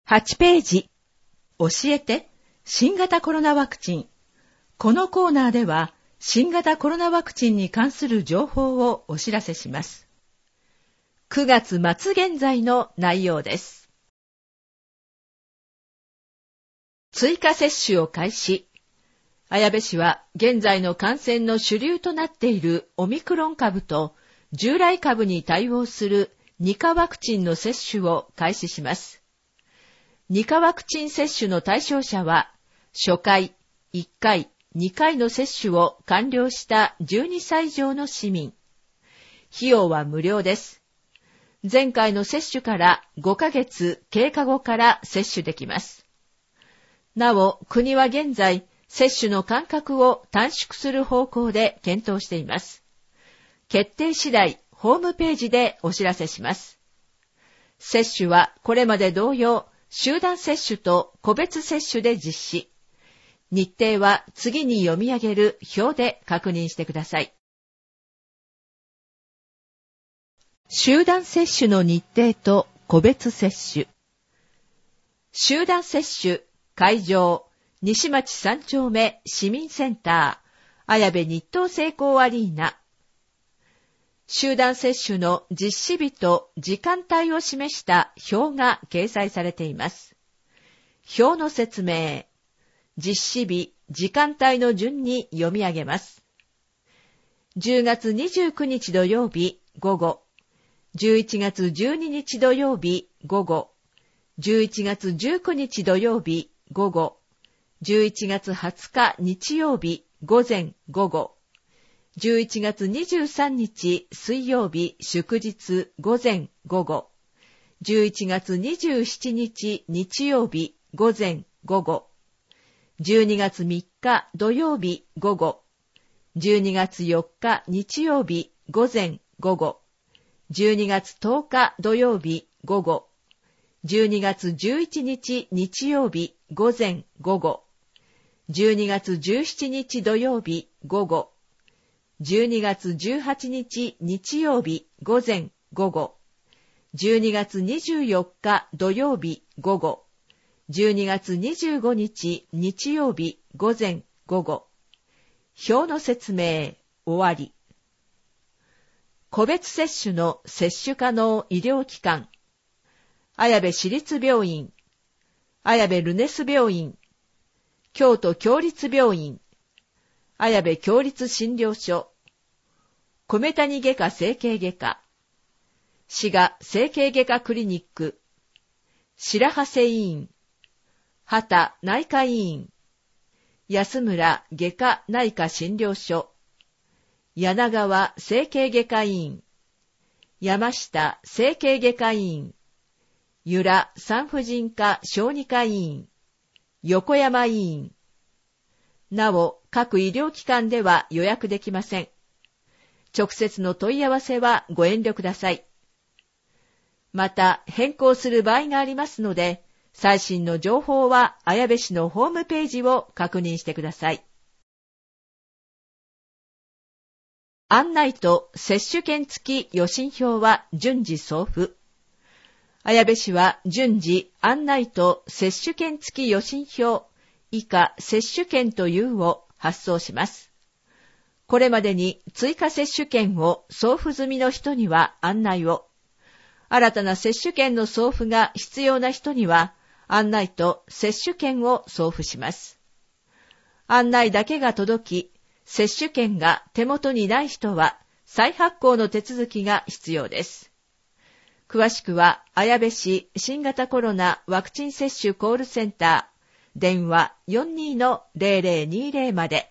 8ページ、教えて、新型コロナワクチン。このコーナーでは、新型コロナワクチンに関する情報をお知らせします。9月末現在の内容です。追加接種を開始。綾部市は現在の感染の主流となっているオミクロン株と従来株に対応する2価ワクチンの接種を開始します。2価ワクチン接種の対象者は、初回、1回、2回の接種を完了した12歳以上の市民。費用は無料です。前回の接種から5ヶ月経過後から接種できます。なお、国は現在、接種の間隔を短縮する方向で検討しています。決定次第、ホームページでお知らせします。接種はこれまで同様、集団接種と個別接種で実施。日程は次に読み上げる表で確認してください。集団接種の日程と個別接種。集団接種、会場、西町3丁目市民センター、綾部日東成功アリーナ。集団接種の実施日と時間帯を示した表が掲載されています。表の説明。実施日、時間帯の順に読み上げます。10月29日土曜日午後、11月12日土曜日午後、11月19日土曜日午後、11月20日日曜日午前午後、11月23日水曜日祝日午前午後、11月27日日曜日午前午後、12月3日土曜日午後、12月4日日曜日午前午後、12月10日土曜日午後、12月11日日曜日午前午後、12月17日土曜日午後、12月18日日曜日午前午後、12月24日土曜日午後、12月25日日曜日午前午後。表の説明、終わり。個別接種の接種可能医療機関。綾部市立病院、綾部ルネス病院、京都共立病院、綾部共立診療所、米谷外科整形外科、滋賀整形外科クリニック、白長瀬医院、畑内科医院、安村外科内科診療所、柳川整形外科医院、山下整形外科医院、由良産婦人科小児科医院、横山医院。なお、各医療機関では予約できません。直接の問い合わせはご遠慮ください。また、変更する場合がありますので、最新の情報は綾部市のホームページを確認してください。案内と接種券付き予診票は順次送付。綾部市は順次案内と接種券付き予診票以下接種券というを発送します。これまでに追加接種券を送付済みの人には案内を、新たな接種券の送付が必要な人には案内と接種券を送付します。案内だけが届き、接種券が手元にない人は再発行の手続きが必要です。詳しくは、綾部市新型コロナワクチン接種コールセンター、電話 42-0020 まで。